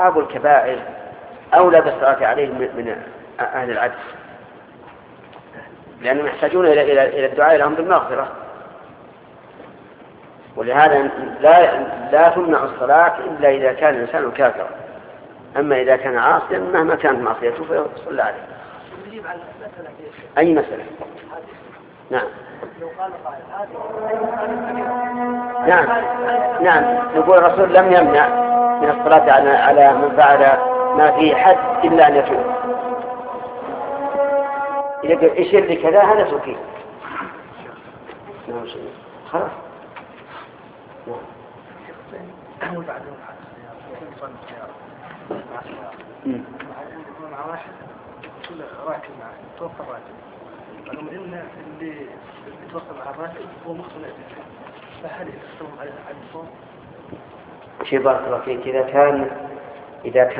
أصحاب الكبائر أولى بالصلاة عليهم من أهل العدل، لأنهم يحتاجون إلى الدعاء لهم بالمغفرة. ولهذا لا تمنع الصلاة إلا إذا كان الإنسان كافرا، أما إذا كان عاصيا مهما كانت معصيته فيصلى عليه. أي مسألة؟ نعم. نعم نقول الرسول لم يمنع من الصلاة على من فعل ما فيه حد إلا أن يتوب. إذا قال إشير لكذا هذا سكين. نعم خلاص. مع واحد راكب معه توقف راكب، رغم ان اللي يتوقف مع الراكب هو مختلف، فهل يحكم على الصوم؟ شيء بارك الله فيك. إذا كان